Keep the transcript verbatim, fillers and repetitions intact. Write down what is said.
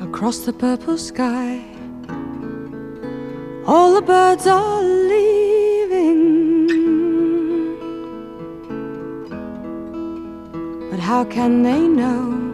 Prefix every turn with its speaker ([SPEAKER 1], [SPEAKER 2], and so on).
[SPEAKER 1] across the purple sky. All the birds are leaving, but how can they know